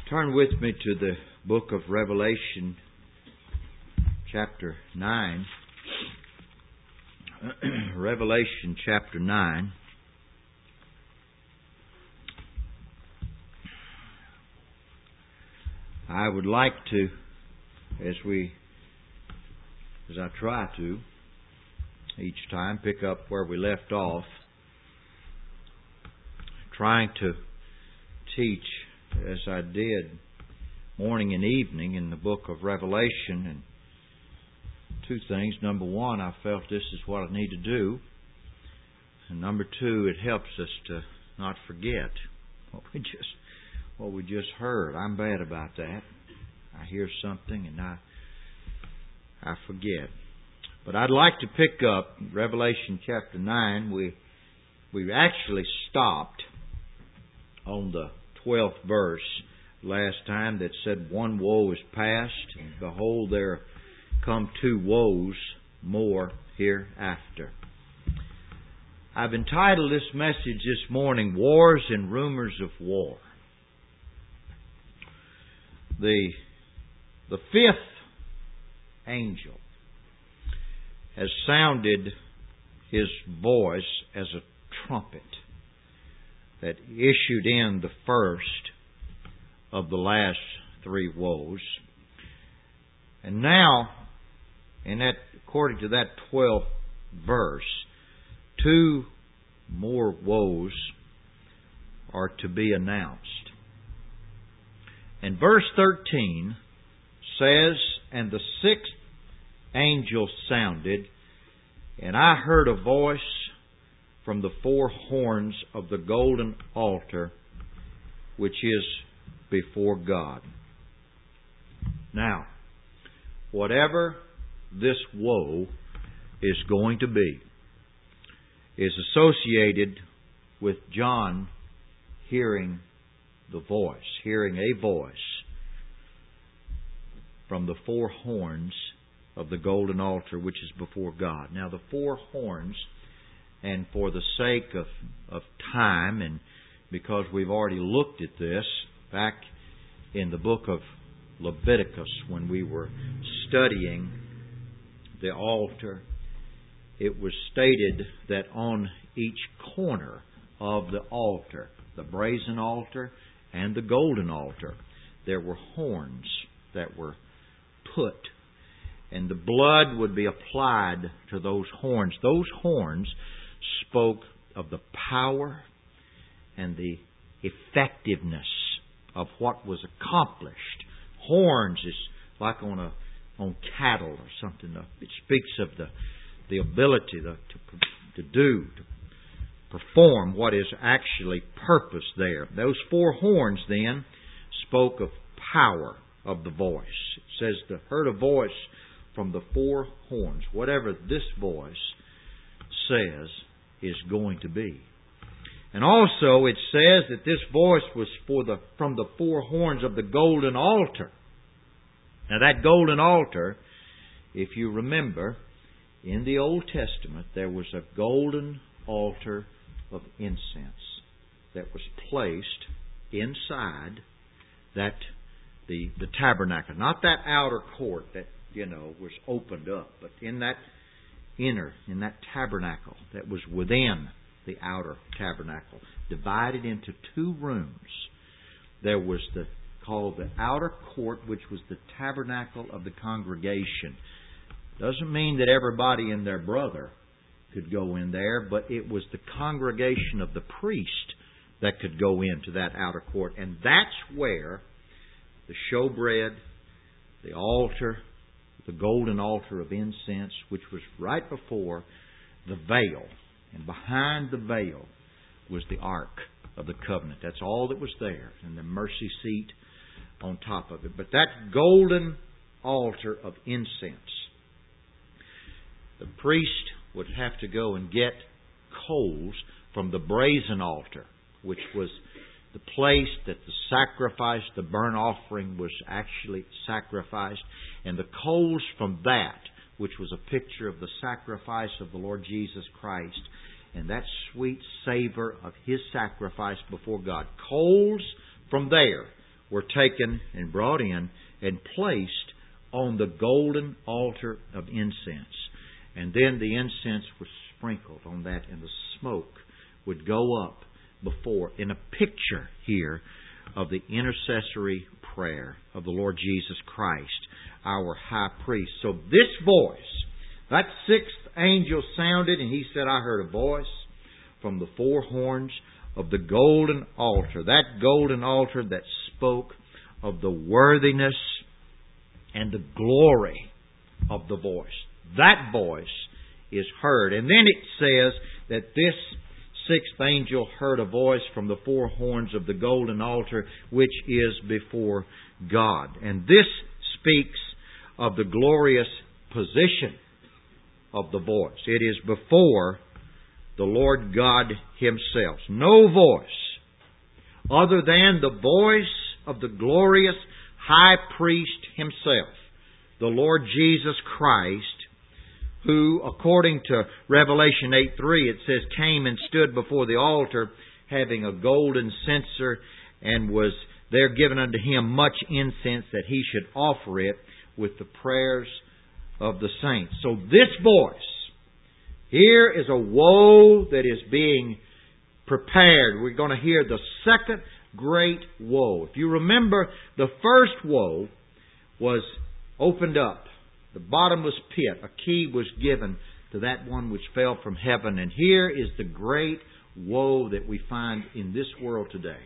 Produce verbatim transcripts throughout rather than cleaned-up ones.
Turn with me to the book of Revelation, chapter nine. Revelation chapter nine. I would like to, as we, as I try to, each time pick up where we left off, trying to teach as I did morning and evening in the book of Revelation. And two things. Number one, I felt this is what I need to do. And number two, it helps us to not forget what we just what we just heard. I'm bad about that. I hear something and I I forget. But I'd like to pick up Revelation chapter nine. We we actually stopped on the twelfth verse last time that said, "One woe is past, and behold, there come two woes more hereafter." I've entitled this message this morning, "Wars and Rumors of War." The, the fifth angel has sounded his voice as a trumpet that issued in the first of the last three woes. And now, in that, according to that twelfth verse, two more woes are to be announced. And verse thirteen says, "And the sixth angel sounded, and I heard a voice from the four horns of the golden altar, which is before God." Now, whatever this woe is going to be is associated with John hearing the voice, hearing a voice from the four horns of the golden altar, which is before God. Now, the four horns, and for the sake of, of time, and because we've already looked at this back in the book of Leviticus when we were studying the altar, it was stated that on each corner of the altar, the brazen altar and the golden altar, there were horns that were put, and the blood would be applied to those horns. Those horns spoke of the power and the effectiveness of what was accomplished. Horns is like on a on cattle or something. It speaks of the the ability to to, to do, to perform what is actually purposed there. Those four horns then spoke of power of the voice. It says they heard a voice from the four horns. Whatever this voice says is going to be. And also it says that this voice was for the from the four horns of the golden altar. Now that golden altar, if you remember, in the Old Testament there was a golden altar of incense that was placed inside that the the tabernacle. Not that outer court that, you know, was opened up, but in that inner, in that tabernacle that was within the outer tabernacle, divided into two rooms. There was the called the outer court, which was the tabernacle of the congregation. Doesn't mean that everybody and their brother could go in there, but it was the congregation of the priest that could go into that outer court. And that's where the showbread, the altar, the golden altar of incense, which was right before the veil. And behind the veil was the Ark of the Covenant. That's all that was there. And the mercy seat on top of it. But that golden altar of incense, the priest would have to go and get coals from the brazen altar, which was the place that the sacrifice, the burnt offering, was actually sacrificed. And the coals from that, which was a picture of the sacrifice of the Lord Jesus Christ, and that sweet savor of His sacrifice before God. Coals from there were taken and brought in and placed on the golden altar of incense. And then the incense was sprinkled on that, and the smoke would go up before, in a picture here of the intercessory prayer of the Lord Jesus Christ, our high priest. So this voice, that sixth angel sounded, and he said, I heard a voice from the four horns of the golden altar. That golden altar that spoke of the worthiness and the glory of the voice. That voice is heard. And then it says that this sixth angel heard a voice from the four horns of the golden altar, which is before God. And this speaks of the glorious position of the voice. It is before the Lord God Himself. No voice other than the voice of the glorious High Priest Himself, the Lord Jesus Christ, who, according to Revelation eight three, it says, came and stood before the altar, having a golden censer, and was there given unto Him much incense, that He should offer it with the prayers of the saints. So this voice, here is a woe that is being prepared. We're going to hear the second great woe. If you remember, the first woe was opened up. The bottomless pit. A key was given to that one which fell from heaven. And here is the great woe that we find in this world today.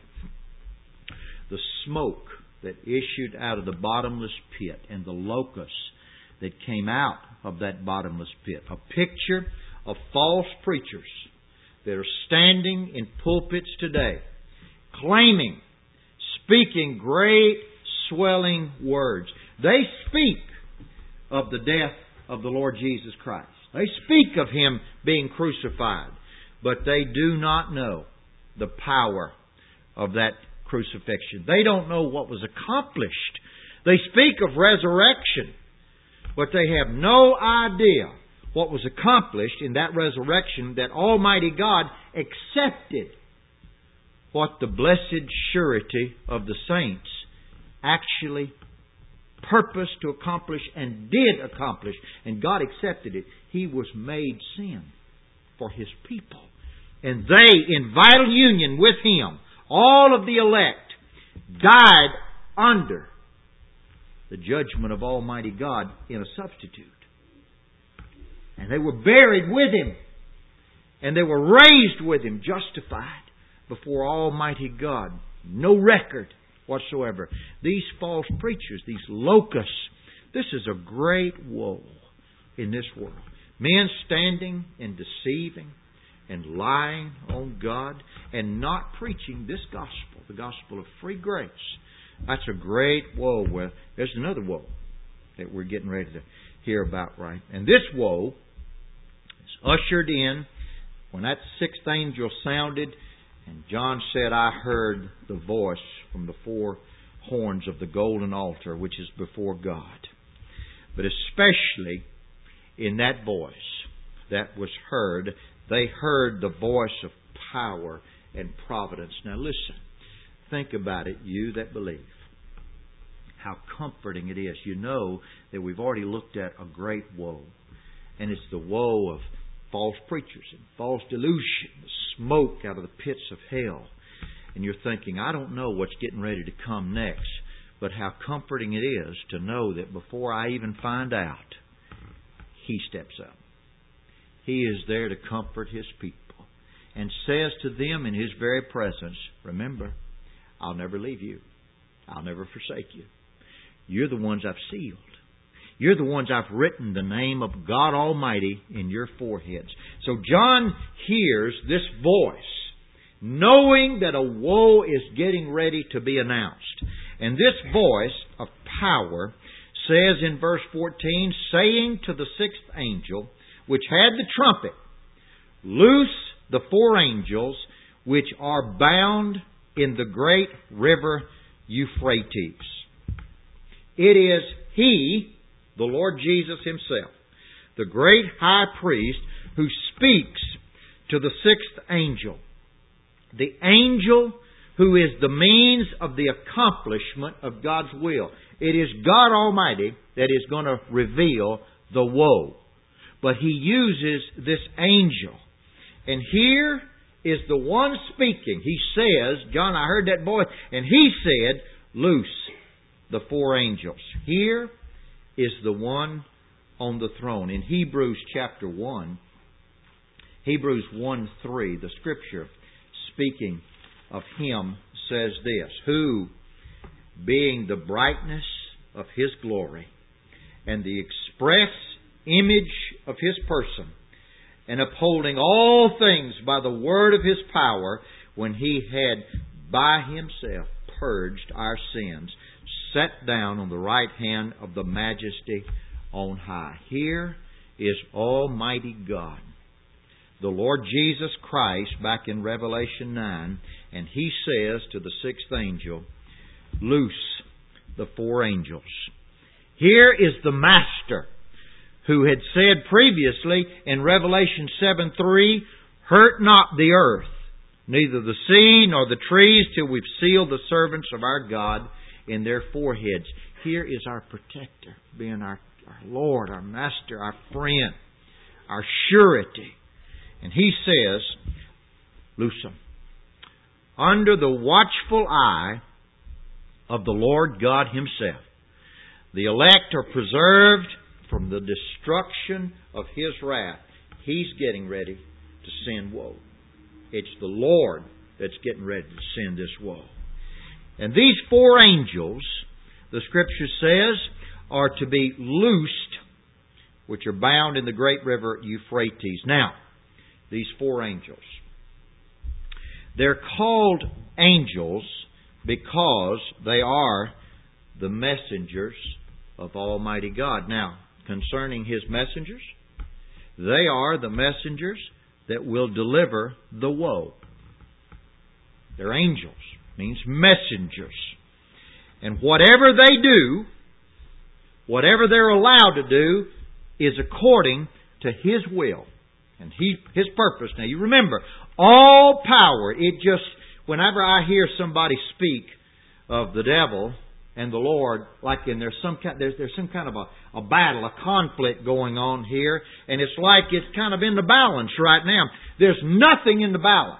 The smoke that issued out of the bottomless pit and the locusts that came out of that bottomless pit. A picture of false preachers that are standing in pulpits today, claiming, speaking great swelling words. They speak of the death of the Lord Jesus Christ. They speak of Him being crucified, but they do not know the power of that crucifixion. They don't know what was accomplished. They speak of resurrection, but they have no idea what was accomplished in that resurrection, that Almighty God accepted what the blessed surety of the saints actually purposed to accomplish and did accomplish. And God accepted it. He was made sin for His people. And they, in vital union with Him, all of the elect, died under the judgment of Almighty God in a substitute. And they were buried with Him. And they were raised with Him, justified before Almighty God. No record whatsoever. These false preachers, these locusts, this is a great woe in this world. Men standing and deceiving and lying on God and not preaching this gospel, the gospel of free grace. That's a great woe. Well, there's another woe that we're getting ready to hear about, right? And this woe is ushered in when that sixth angel sounded, and John said, I heard the voice from the four horns of the golden altar, which is before God. But especially in that voice that was heard, they heard the voice of power and providence. Now listen, think about it, you that believe. How comforting it is. You know that we've already looked at a great woe. And it's the woe of false preachers and false delusion, the smoke out of the pits of hell. And you're thinking, I don't know what's getting ready to come next. But how comforting it is to know that before I even find out, He steps up. He is there to comfort His people and says to them in His very presence, remember, I'll never leave you. I'll never forsake you. You're the ones I've sealed. You're the ones I've written the name of God Almighty in your foreheads. So John hears this voice, knowing that a woe is getting ready to be announced. And this voice of power says in verse fourteen, saying to the sixth angel, which had the trumpet, loose the four angels which are bound in the great river Euphrates. It is He, the Lord Jesus Himself, the great high priest, who speaks to the sixth angel. The angel who is the means of the accomplishment of God's will. It is God Almighty that is going to reveal the woe. But He uses this angel. And here is the one speaking. He says, John, I heard that voice, and He said, loose the four angels. Here is the one on the throne. In Hebrews chapter one, Hebrews one three, the Scripture speaking of Him says this, who, being the brightness of His glory and the express image of His person, and upholding all things by the word of His power, when He had by Himself purged our sins, sat down on the right hand of the Majesty on high. Here is Almighty God, the Lord Jesus Christ, back in Revelation nine, and He says to the sixth angel, loose the four angels. Here is the Master who had said previously in Revelation seven three, hurt not the earth, neither the sea nor the trees, till we've sealed the servants of our God in their foreheads. Here is our protector, being our, our Lord, our Master, our friend, our surety. And He says, loose them. Under the watchful eye of the Lord God Himself, the elect are preserved from the destruction of His wrath. He's getting ready to send woe. It's the Lord that's getting ready to send this woe. And these four angels, the Scripture says, are to be loosed, which are bound in the great river Euphrates. Now, these four angels, they're called angels because they are the messengers of Almighty God. Now, concerning His messengers, they are the messengers that will deliver the woe. They're angels, means messengers. And whatever they do, whatever they're allowed to do, is according to His will and he, His purpose. Now you remember, all power, it just, whenever I hear somebody speak of the devil and the Lord, like in there's some kind, there's, there's some kind of a, a battle, a conflict going on here, and it's like it's kind of in the balance right now. There's nothing in the balance.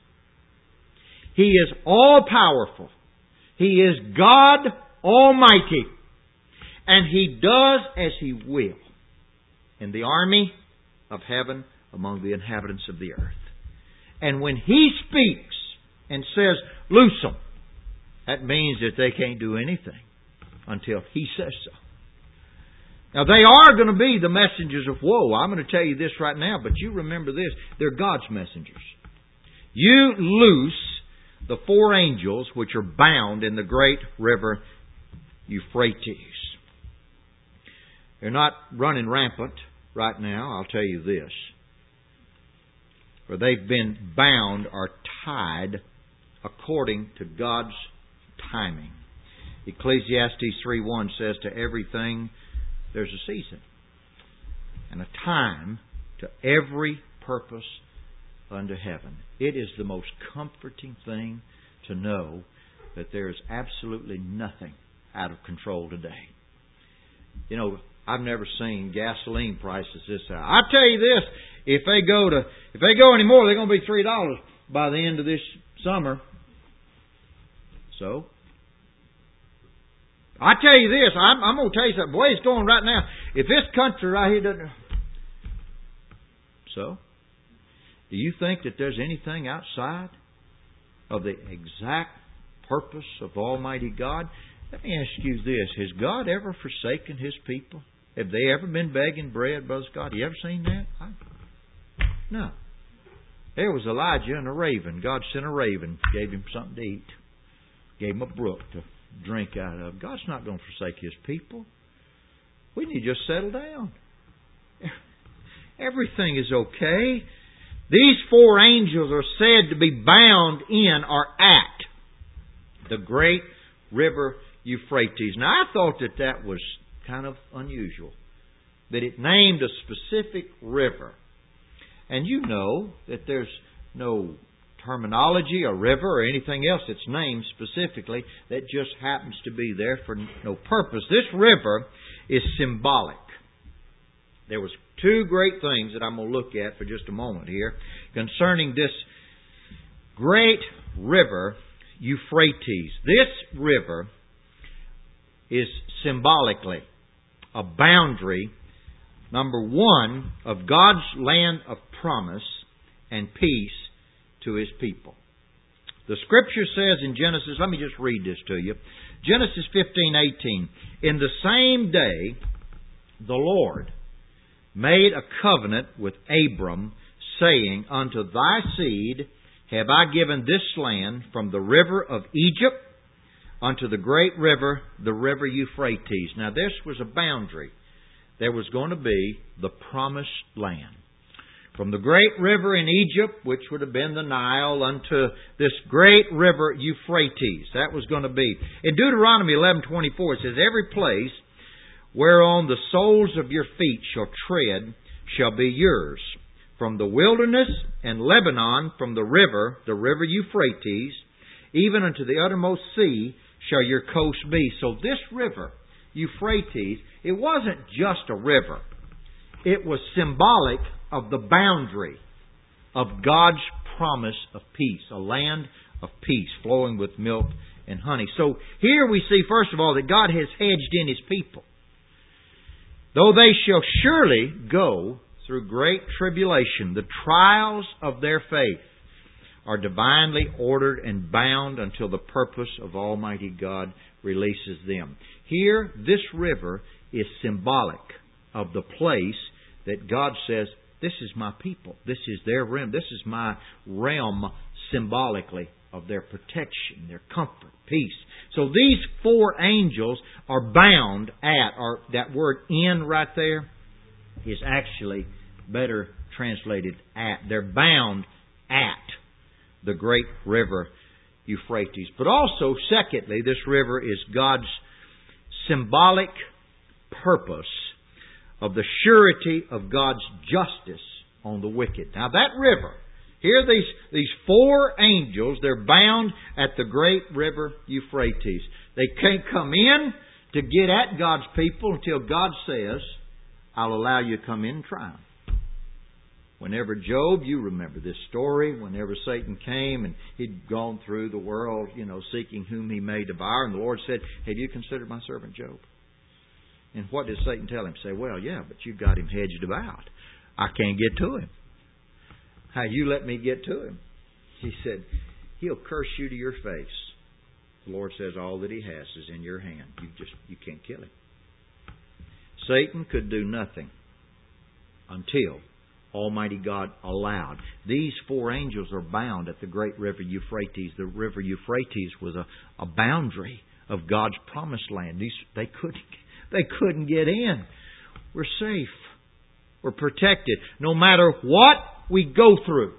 He is all powerful. He is God Almighty. And He does as He will in the army of heaven among the inhabitants of the earth. And when He speaks and says, loose them, that means that they can't do anything until He says so. Now they are going to be the messengers of woe. I'm going to tell you this right now, but you remember this. They're God's messengers. You loose the four angels which are bound in the great river Euphrates. They're not running rampant right now, I'll tell you this. For they've been bound or tied according to God's timing. Ecclesiastes three one says, to everything there's a season and a time to every purpose under heaven. It is the most comforting thing to know that there is absolutely nothing out of control today. You know, I've never seen gasoline prices this high. I tell you this, if they go to if they go anymore, they're going to be three dollars by the end of this summer. So, I tell you this, I'm, I'm going to tell you something. Boy, it's going right now. If this country right here doesn't... So, do you think that there's anything outside of the exact purpose of Almighty God? Let me ask you this. Has God ever forsaken His people? Have they ever been begging bread, Brother Scott? Have you ever seen that? I, no. There was Elijah and a raven. God sent a raven, gave him something to eat. Gave him a brook to drink out of. God's not going to forsake His people. We need to just settle down. Everything is okay. These four angels are said to be bound in or at the great river Euphrates. Now, I thought that that was kind of unusual, that it named a specific river. And you know that there's no terminology, a river, or anything else that's named specifically that just happens to be there for no purpose. This river is symbolic. There was two great things that I'm going to look at for just a moment here concerning this great river, Euphrates. This river is symbolically a boundary, number one, of God's land of promise and peace to His people. The Scripture says in Genesis, let me just read this to you. Genesis fifteen eighteen. In the same day, the Lord made a covenant with Abram, saying, Unto thy seed have I given this land from the river of Egypt unto the great river, the river Euphrates. Now this was a boundary. There was going to be the promised land. From the great river in Egypt, which would have been the Nile, unto this great river Euphrates. That was going to be. In Deuteronomy eleven twenty-four, it says, Every place whereon the soles of your feet shall tread shall be yours. From the wilderness and Lebanon, from the river, the river Euphrates, even unto the uttermost sea shall your coast be. So this river, Euphrates, it wasn't just a river. It was symbolic of the boundary of God's promise of peace, a land of peace flowing with milk and honey. So here we see, first of all, that God has hedged in His people. Though they shall surely go through great tribulation, the trials of their faith are divinely ordered and bound until the purpose of Almighty God releases them. Here, this river is symbolic of the place that God says, this is my people. This is their realm. This is my realm symbolically of their protection, their comfort, peace. So these four angels are bound at, or that word in right there is actually better translated at. They're bound at the great river Euphrates. But also, secondly, this river is God's symbolic purpose of the surety of God's justice on the wicked. Now that river, here these, these four angels, they're bound at the great river Euphrates. They can't come in to get at God's people until God says, I'll allow you to come in and try them. Whenever Job, you remember this story, whenever Satan came and he'd gone through the world, you know, seeking whom he may devour, and the Lord said, have you considered my servant Job? And what did Satan tell him? Say, well, yeah, but you've got him hedged about. I can't get to him. How you let me get to him? He said, he'll curse you to your face. The Lord says all that he has is in your hand. You just you can't kill him. Satan could do nothing until Almighty God allowed. These four angels are bound at the great river Euphrates. The river Euphrates was a, a boundary of God's promised land. These they couldn't they couldn't get in. We're safe. We're protected. No matter what we go through.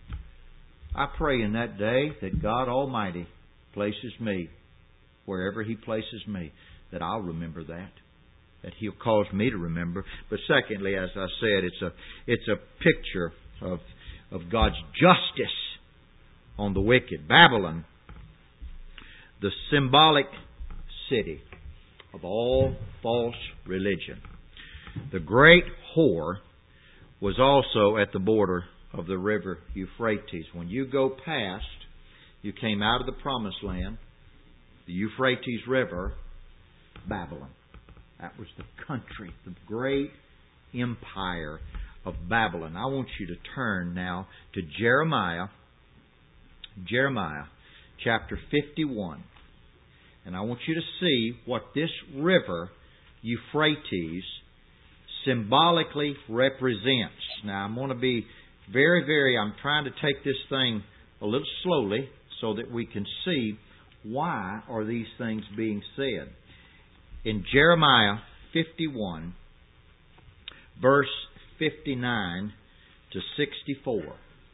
I pray in that day that God Almighty places me wherever He places me, that I'll remember that. That He'll cause me to remember. But secondly, as I said, it's a it's a picture of of God's justice on the wicked. Babylon, the symbolic city of all false religion. The great whore was also at the border of the river Euphrates. When you go past, you came out of the promised land, the Euphrates River, Babylon. That was the country, the great empire of Babylon. I want you to turn now to Jeremiah, Jeremiah chapter fifty-one. And I want you to see what this river, Euphrates, symbolically represents. Now, I'm going to be very, very, I'm trying to take this thing a little slowly so that we can see why are these things being said. In Jeremiah fifty-one, verse fifty-nine to sixty-four,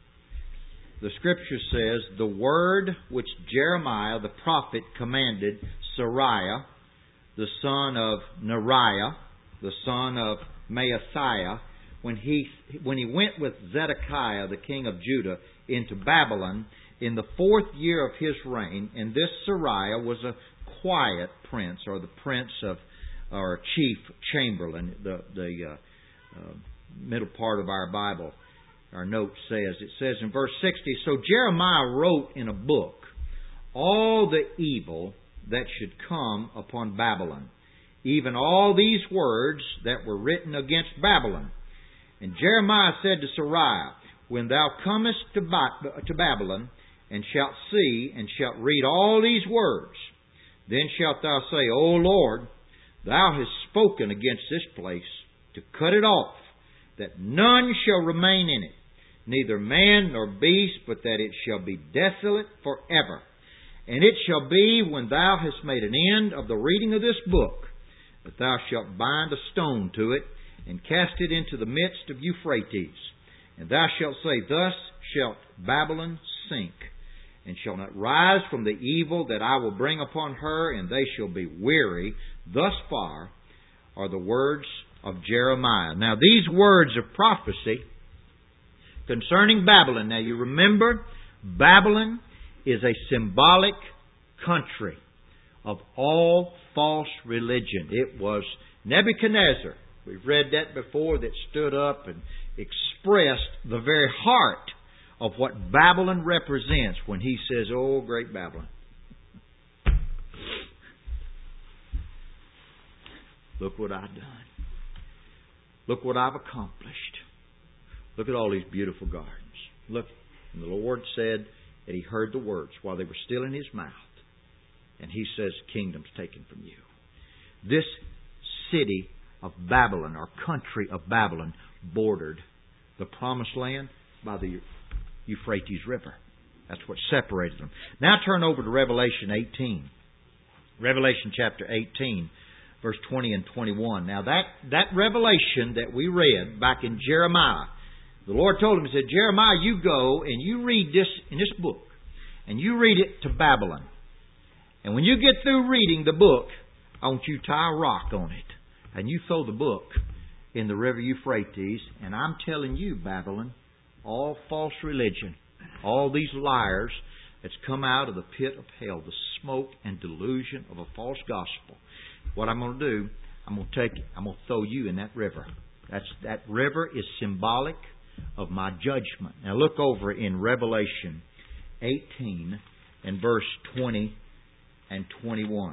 the Scripture says, the word which Jeremiah the prophet commanded Seraiah, the son of Neriah, the son of Maaseiah, when he when he went with Zedekiah, the king of Judah, into Babylon in the fourth year of his reign. And this Seraiah was a quiet prince, or the prince of, or chief chamberlain. The the uh, uh, middle part of our Bible, our note says, it says in verse sixty, so Jeremiah wrote in a book all the evil that should come upon Babylon, even all these words that were written against Babylon. And Jeremiah said to Seraiah, when thou comest to, ba- to Babylon, and shalt see, and shalt read all these words, then shalt thou say, O Lord, thou hast spoken against this place to cut it off, that none shall remain in it, neither man nor beast, but that it shall be desolate forever. And it shall be, when thou hast made an end of the reading of this book, that thou shalt bind a stone to it, and cast it into the midst of Euphrates. And thou shalt say, thus shalt Babylon sink, and shall not rise from the evil that I will bring upon her, and they shall be weary. Thus far are the words of Jeremiah. Now these words of prophecy concerning Babylon. Now you remember, Babylon is a symbolic country of all false religion. It was Nebuchadnezzar, we've read that before, that stood up and expressed the very heart of what Babylon represents when he says, oh, great Babylon. Look what I've done. Look what I've accomplished. Look at all these beautiful gardens. Look, and the Lord said that He heard the words while they were still in His mouth. And He says, kingdom's taken from you. This city of Babylon, or country of Babylon, bordered the promised land by the Euphrates River. That's what separated them. Now turn over to Revelation eighteen. Revelation chapter eighteen, verse twenty and twenty-one. Now that, that revelation that we read back in Jeremiah, the Lord told him, He said, Jeremiah, you go and you read this in this book, and you read it to Babylon. And when you get through reading the book, I want you to tie a rock on it, and you throw the book in the river Euphrates. And I'm telling you, Babylon, all false religion, all these liars that's come out of the pit of hell, the smoke and delusion of a false gospel, what I'm going to do, I'm going to take it, I'm going to throw you in that river. That's, that river is symbolic of my judgment. Now look over in Revelation eighteen and verse twenty and twenty-one.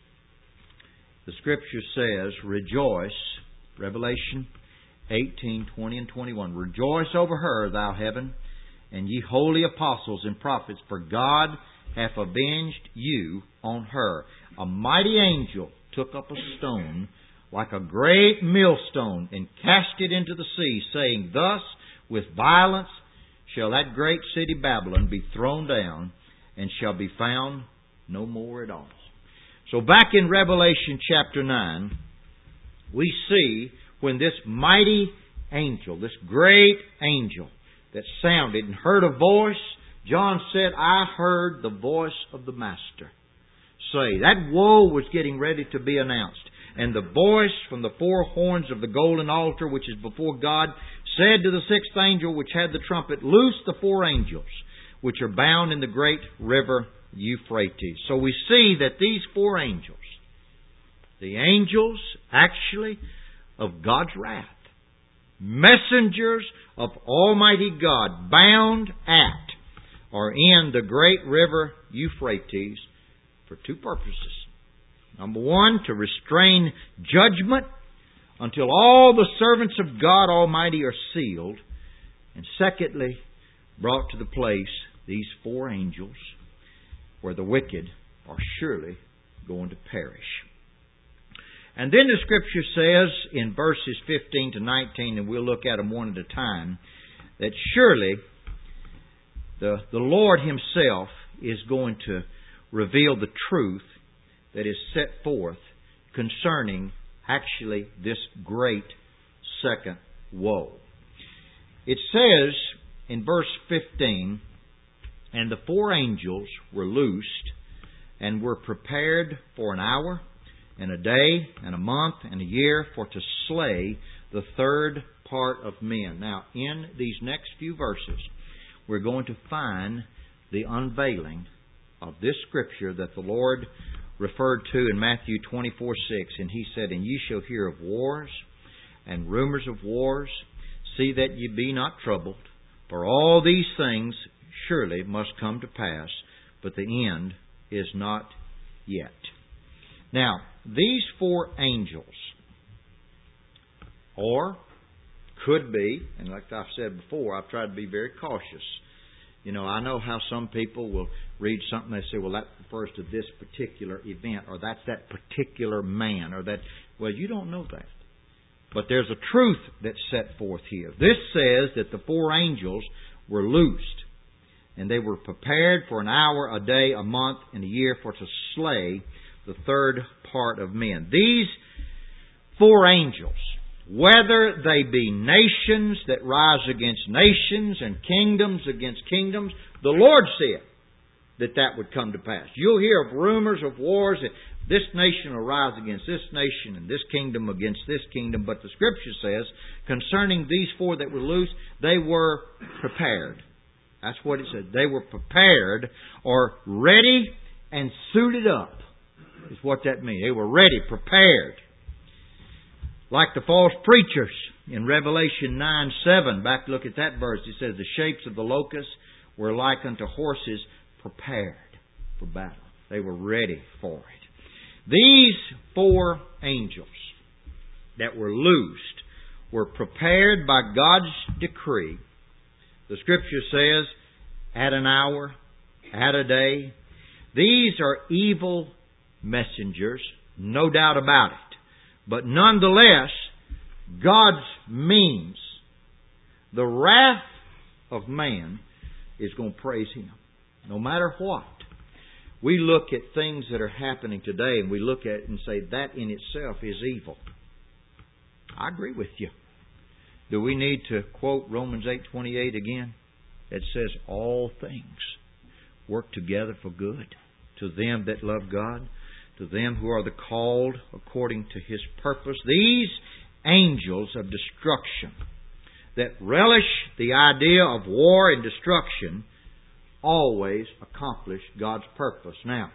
The Scripture says, rejoice, Revelation eighteen, twenty and twenty-one. Rejoice over her, thou heaven, and ye holy apostles and prophets, for God hath avenged you on her. A mighty angel took up a stone like a great millstone, and cast it into the sea, saying, thus with violence shall that great city Babylon be thrown down, and shall be found no more at all. So back in Revelation chapter nine, we see when this mighty angel, this great angel that sounded and heard a voice, John said, I heard the voice of the Master say. That woe was getting ready to be announced. And the voice from the four horns of the golden altar, which is before God, said to the sixth angel which had the trumpet, loose the four angels which are bound in the great river Euphrates. So we see that these four angels, the angels actually of God's wrath, messengers of Almighty God, bound at or in the great river Euphrates for two purposes. Number one, to restrain judgment until all the servants of God Almighty are sealed. And secondly, brought to the place these four angels where the wicked are surely going to perish. And then the Scripture says in verses fifteen to nineteen, and we'll look at them one at a time, that surely the, the Lord Himself is going to reveal the truth that is set forth concerning actually this great second woe. It says in verse fifteen, and the four angels were loosed and were prepared for an hour and a day and a month and a year for to slay the third part of men. Now, in these next few verses, we're going to find the unveiling of this Scripture that the Lord referred to in Matthew twenty-four six. And He said, "And ye shall hear of wars and rumors of wars. See that ye be not troubled. For all these things surely must come to pass, but the end is not yet." Now, these four angels, or could be, and like I've said before, I've tried to be very cautious. You know, I know how some people will read something, they say, well, that refers to this particular event, or that's that particular man, or that, well, you don't know that. But there's a truth that's set forth here. This says that the four angels were loosed, and they were prepared for an hour, a day, a month, and a year for to slay the third part of men. These four angels, whether they be nations that rise against nations and kingdoms against kingdoms, the Lord said that that would come to pass. You'll hear of rumors of wars, that this nation will rise against this nation and this kingdom against this kingdom. But the Scripture says, concerning these four that were loose, they were prepared. That's what it said. They were prepared or ready and suited up, is what that means. They were ready, prepared. Like the false preachers in Revelation nine seven, back look at that verse. It says, "The shapes of the locusts were like unto horses prepared for battle." They were ready for it. These four angels that were loosed were prepared by God's decree. The Scripture says, at an hour, at a day. These are evil messengers, no doubt about it. But nonetheless, God's means, the wrath of man is going to praise Him, no matter what. We look at things that are happening today and we look at it and say that in itself is evil. I agree with you. Do we need to quote Romans eight twenty-eight again? It says, all things work together for good to them that love God, to them who are the called according to His purpose. These angels of destruction that relish the idea of war and destruction always accomplish God's purpose. Now,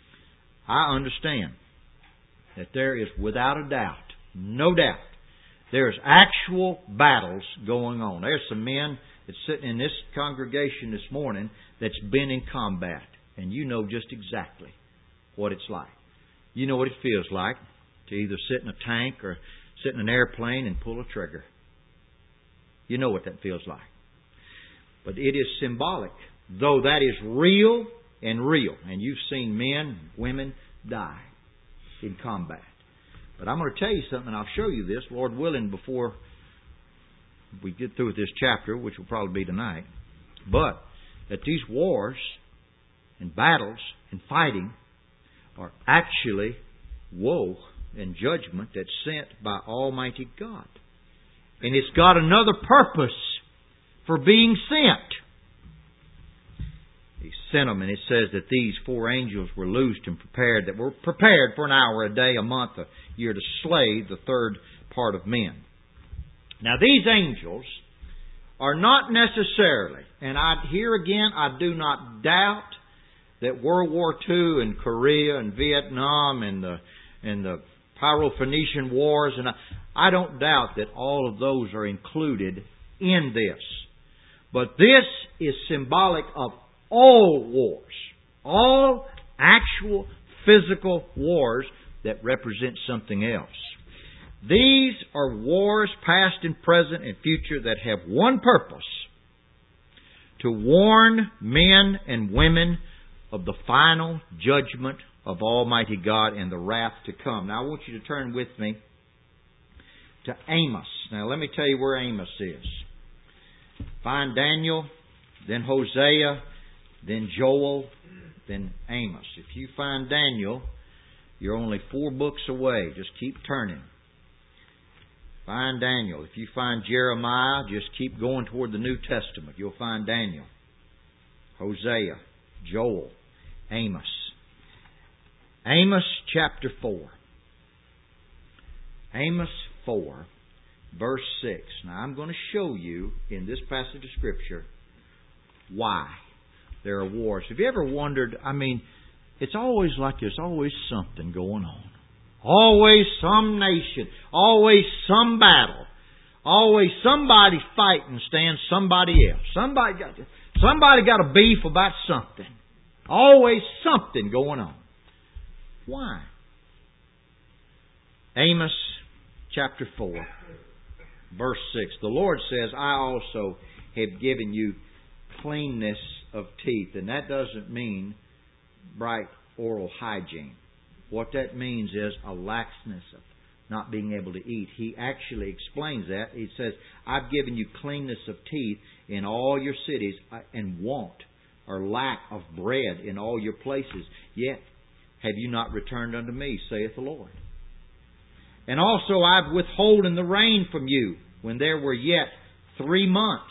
I understand that there is without a doubt, no doubt, there's actual battles going on. There's some men that's sitting in this congregation this morning that's been in combat, and you know just exactly what it's like. You know what it feels like to either sit in a tank or sit in an airplane and pull a trigger. You know what that feels like. But it is symbolic, though that is real and real. And you've seen men and women die in combat. But I'm going to tell you something, and I'll show you this, Lord willing, before we get through with this chapter, which will probably be tonight. But that these wars and battles and fighting are actually woe and judgment that's sent by Almighty God. And it's got another purpose for being sent. He sent them, and it says that these four angels were loosed and prepared, that were prepared for an hour, a day, a month, a year to slay the third part of men. Now these angels are not necessarily, and I here again I do not doubt that World War Two and Korea and Vietnam and the and the Peloponnesian Wars, and I, I don't doubt that all of those are included in this. But this is symbolic of all wars, all actual physical wars that represent something else. These are wars, past and present and future, that have one purpose: to warn men and women of the final judgment of Almighty God and the wrath to come. Now I want you to turn with me to Amos. Now let me tell you where Amos is. Find Daniel, then Hosea, then Joel, then Amos. If you find Daniel, you're only four books away. Just keep turning. Find Daniel. If you find Jeremiah, just keep going toward the New Testament. You'll find Daniel, Hosea, Joel, Amos. Amos chapter four. Amos four verse six. Now I'm going to show you in this passage of Scripture why there are wars. Have you ever wondered, I mean, it's always like there's always something going on. Always some nation. Always some battle. Always somebody fighting stands somebody else. Somebody got, somebody got a beef about something. Always something going on. Why? Amos chapter four, verse six. The Lord says, I also have given you cleanness of teeth. And that doesn't mean bright oral hygiene. What that means is a laxness of not being able to eat. He actually explains that. He says, I've given you cleanness of teeth in all your cities, and want or lack of bread in all your places. Yet have you not returned unto me, saith the Lord. And also I've withholden the rain from you when there were yet three months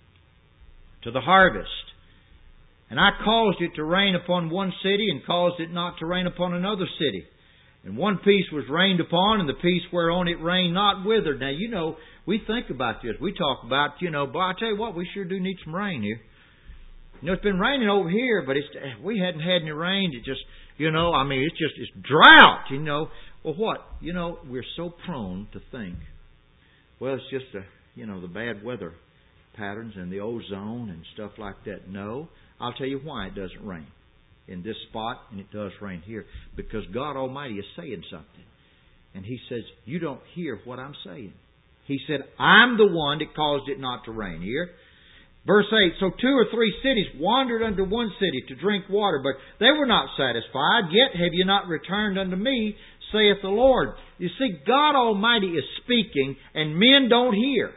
to the harvest. And I caused it to rain upon one city, and caused it not to rain upon another city. And one piece was rained upon, and the piece whereon it rained not withered. Now, you know, we think about this. We talk about, you know, but I tell you what, we sure do need some rain here. You know, it's been raining over here, but it's we hadn't had any rain. It just, you know, I mean, it's just, it's drought, you know. Well, what? You know, we're so prone to think, well, it's just, a, you know, the bad weather patterns and the ozone and stuff like that. No, I'll tell you why it doesn't rain in this spot, and it does rain here. Because God Almighty is saying something. And He says, you don't hear what I'm saying. He said, I'm the one that caused it not to rain here. Verse eight, so two or three cities wandered unto one city to drink water, but they were not satisfied. Yet have you not returned unto me, saith the Lord. You see, God Almighty is speaking, and men don't hear.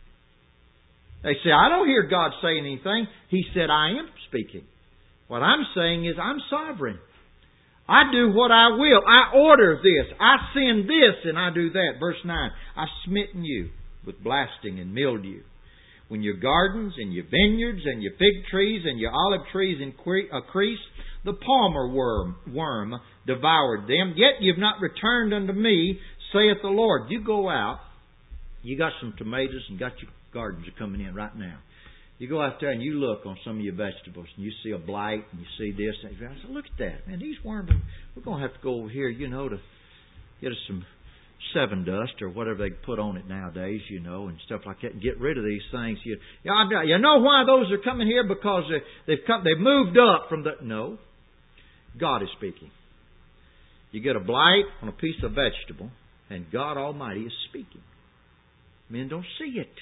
They say, I don't hear God saying anything. He said, I am speaking. What I'm saying is, I'm sovereign. I do what I will. I order this. I send this, and I do that. Verse nine, I've smitten you with blasting and mildew. When your gardens and your vineyards and your fig trees and your olive trees increase, the palmer worm, worm devoured them. Yet you've not returned unto me, saith the Lord. You go out. You got some tomatoes and got your gardens are coming in right now. You go out there and you look on some of your vegetables and you see a blight and you see this. And you say, look at that. Man, these worms, we're going to have to go over here, you know, to get us some seven dust or whatever they put on it nowadays, you know, and stuff like that, and get rid of these things. You, you know why those are coming here? Because they, they've come, they've moved up from the... No. God is speaking. You get a blight on a piece of vegetable, and God Almighty is speaking. Men don't see it.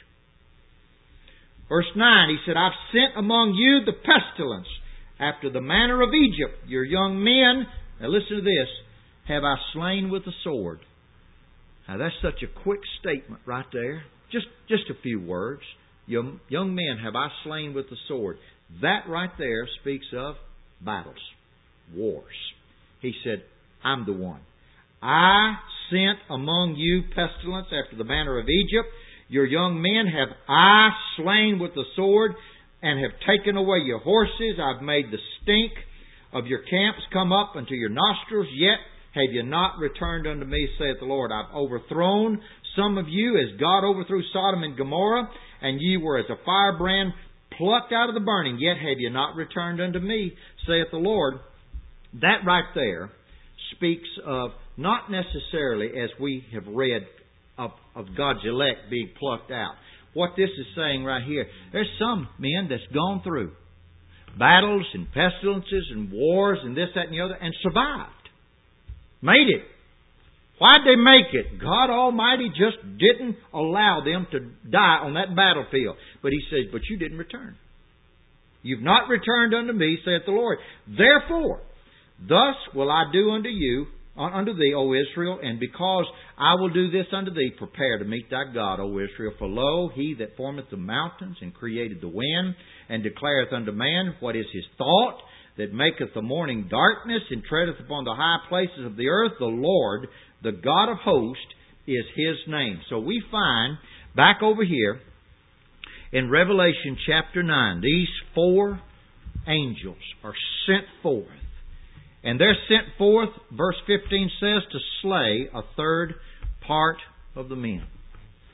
Verse nine, He said, I've sent among you the pestilence after the manner of Egypt. Your young men, now listen to this, have I slain with the sword. Now that's such a quick statement right there. Just, just a few words. Young, young men have I slain with the sword. That right there speaks of battles, wars. He said, I'm the one. I sent among you pestilence after the manner of Egypt. Your young men have I slain with the sword, and have taken away your horses. I've made the stink of your camps come up unto your nostrils. Yet have you not returned unto me, saith the Lord. I've overthrown some of you as God overthrew Sodom and Gomorrah, and ye were as a firebrand plucked out of the burning. Yet have you not returned unto me, saith the Lord. That right there speaks of not necessarily, as we have read, of, of God's elect being plucked out. What this is saying right here, there's some men that's gone through battles and pestilences and wars and this, that, and the other, and survived. Made it. Why'd they make it? God Almighty just didn't allow them to die on that battlefield. But He says, but you didn't return. You've not returned unto me, saith the Lord. Therefore, thus will I do unto you, unto thee, O Israel, and because I will do this unto thee, prepare to meet thy God, O Israel. For lo, He that formeth the mountains and created the wind, and declareth unto man what is his thought, that maketh the morning darkness, and treadeth upon the high places of the earth, the Lord, the God of hosts, is His name. So we find, back over here, in Revelation chapter nine, these four angels are sent forth. And they're sent forth, verse fifteen says, to slay a third part of the men.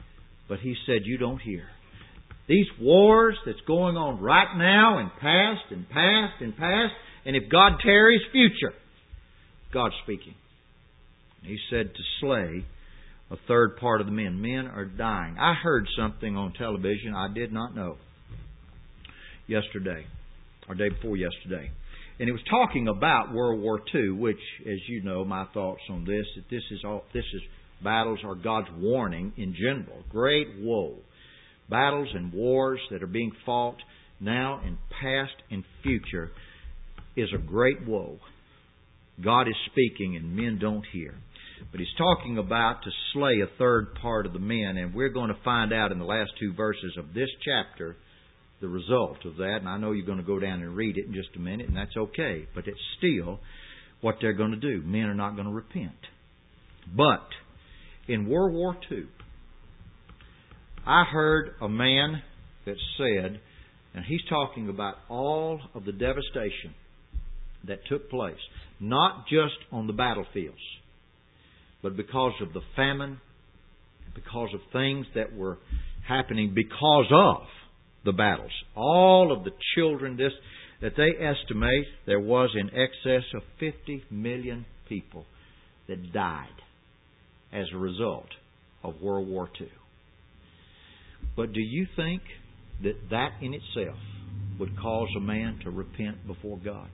But He said, you don't hear. These wars that's going on right now and past and past and past, and if God tarries, future. God's speaking. He said to slay a third part of the men. Men are dying. I heard something on television I did not know yesterday, or day before yesterday. And it was talking about World War Two, which, as you know, my thoughts on this, that this is all, this is battles are God's warning in general. Great woe. Battles and wars that are being fought now and past and future is a great woe. God is speaking and men don't hear. But He's talking about to slay a third part of the men, and we're going to find out in the last two verses of this chapter the result of that. And I know you're going to go down and read it in just a minute, and that's okay. But it's still what they're going to do. Men are not going to repent. But in World War Two, I heard a man that said, and he's talking about all of the devastation that took place, not just on the battlefields, but because of the famine, because of things that were happening because of the battles. All of the children, this that they estimate there was in excess of fifty million people that died as a result of World War Two. But do you think that that in itself would cause a man to repent before God?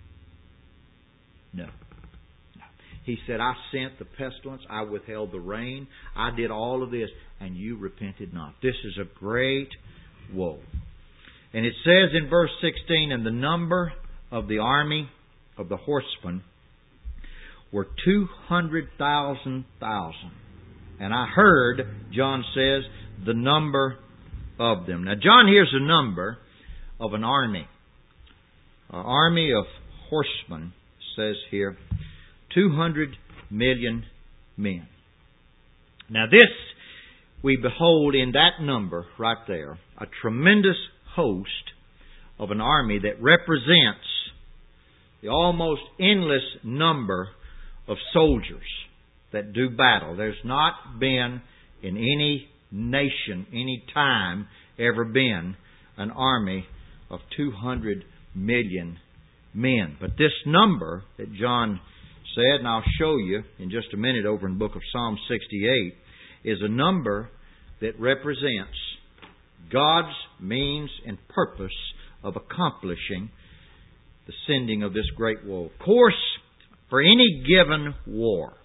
No. no. He said, I sent the pestilence, I withheld the rain, I did all of this, and you repented not. This is a great woe. And it says in verse sixteen, and the number of the army of the horsemen were two hundred thousand thousand. And I heard, John says, the number of them. Now, John hears a number of an army. An army of horsemen, says here, two hundred million men. Now, this we behold in that number right there, a tremendous host of an army that represents the almost endless number of soldiers that do battle. There's not been in any nation, any time, ever been an army of two hundred million men. But this number that John said, and I'll show you in just a minute over in the book of Psalm sixty-eight, is a number that represents God's means and purpose of accomplishing the sending of this great war. Of course, for any given war,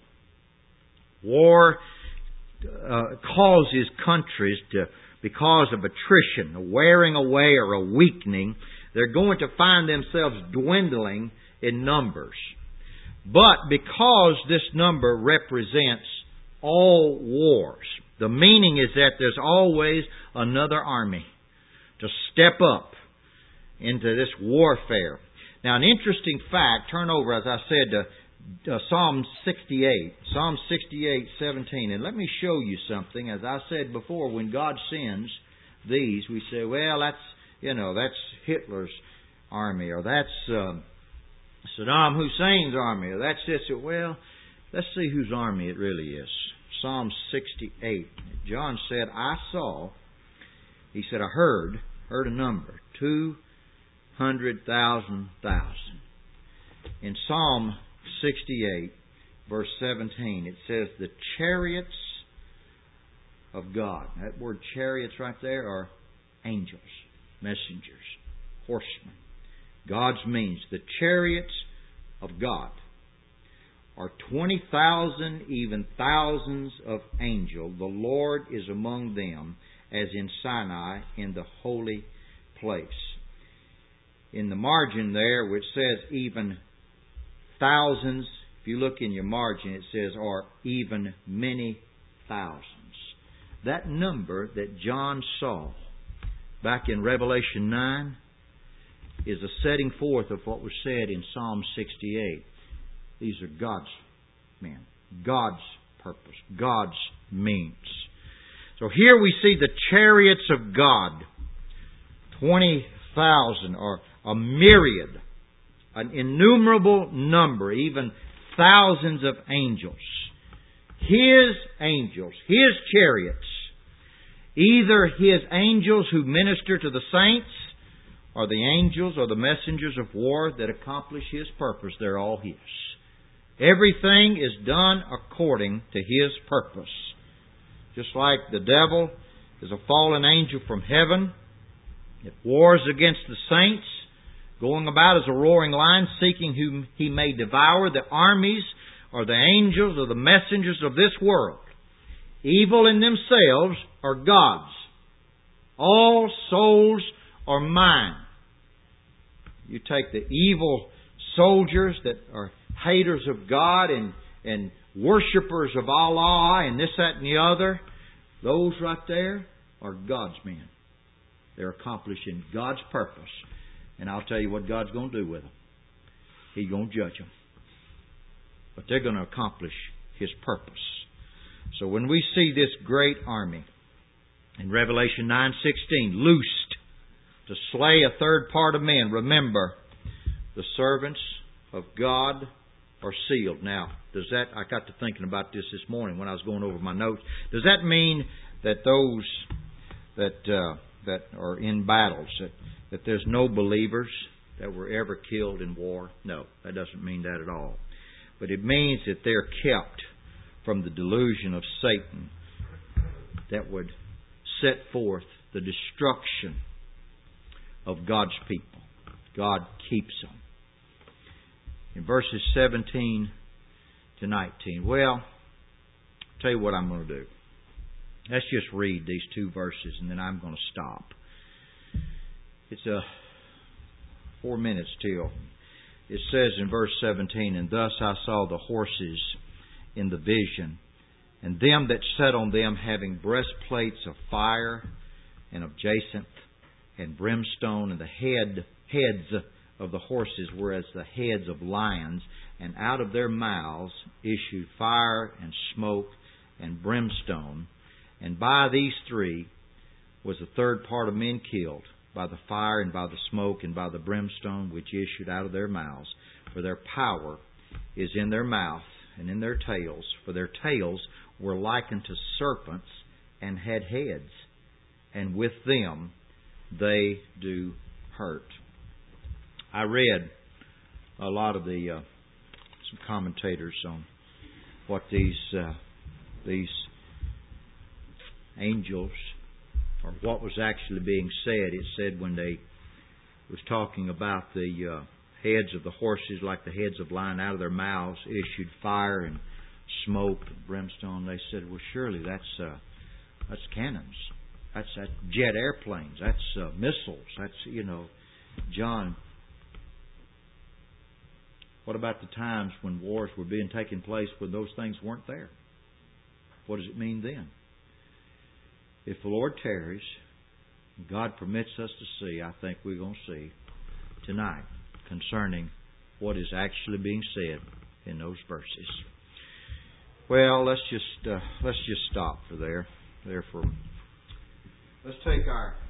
war Uh, causes countries to, because of attrition, a wearing away or a weakening, they're going to find themselves dwindling in numbers. But because this number represents all wars, the meaning is that there's always another army to step up into this warfare. Now, an interesting fact, turn over, as I said, to Uh, Psalm sixty-eight, Psalm sixty-eight, seventeen. And let me show you something. As I said before, when God sends these, we say, well, that's, you know, that's Hitler's army, or that's um, Saddam Hussein's army, or that's this. Well, let's see whose army it really is. Psalm sixty-eight. John said, I saw, he said, I heard, heard a number, two hundred thousand thousand. In Psalm sixty-eight, verse seventeen, it says, the chariots of God. That word chariots right there are angels, messengers, horsemen. God's means. The chariots of God are twenty thousand, even thousands of angels. The Lord is among them, as in Sinai, in the holy place. In the margin there, which says even thousands, if you look in your margin, it says, or even many thousands. That number that John saw back in Revelation nine is a setting forth of what was said in Psalm sixty-eight. These are God's men, God's purpose, God's means. So here we see the chariots of God, twenty thousand, or a myriad, an innumerable number, even thousands of angels. His angels, His chariots, either His angels who minister to the saints, or the angels or the messengers of war that accomplish His purpose. They're all His. Everything is done according to His purpose. Just like the devil is a fallen angel from heaven, it wars against the saints, going about as a roaring lion, seeking whom he may devour. The armies or the angels or the messengers of this world, evil in themselves, are God's. All souls are mine. You take the evil soldiers that are haters of God and, and worshippers of Allah and this, that, and the other, those right there are God's men. They're accomplishing God's purpose. And I'll tell you what God's going to do with them. He's going to judge them. But they're going to accomplish His purpose. So when we see this great army in Revelation nine sixteen, loosed to slay a third part of men, remember, the servants of God are sealed. Now, does that, I got to thinking about this this morning when I was going over my notes. Does that mean that those that uh, that are in battles, that, that there's no believers that were ever killed in war? No, that doesn't mean that at all. But it means that they're kept from the delusion of Satan that would set forth the destruction of God's people. God keeps them. In verses seventeen to nineteen, well, I'll tell you what I'm going to do. Let's just read these two verses and then I'm going to stop. It's a four minutes till. It says in verse seventeen, and thus I saw the horses in the vision, and them that sat on them having breastplates of fire and of jacinth and brimstone, and the head heads of the horses were as the heads of lions, and out of their mouths issued fire and smoke and brimstone. And by these three was the third part of men killed, by the fire and by the smoke and by the brimstone which issued out of their mouths. For their power is in their mouth and in their tails. For their tails were likened to serpents and had heads, and with them they do hurt. I read a lot of the uh, some commentators on what these uh, these angels, or what was actually being said. It said when they was talking about the uh, heads of the horses, like the heads of lions, out of their mouths issued fire and smoke and brimstone. They said, well, surely that's uh, that's cannons. That's, that's jet airplanes. That's uh, missiles. That's, you know, John. What about the times when wars were being taken place when those things weren't there? What does it mean then? If the Lord tarries, God permits us to see, I think we're going to see tonight concerning what is actually being said in those verses. Well, let's just uh, let's just stop for there. There for let's take our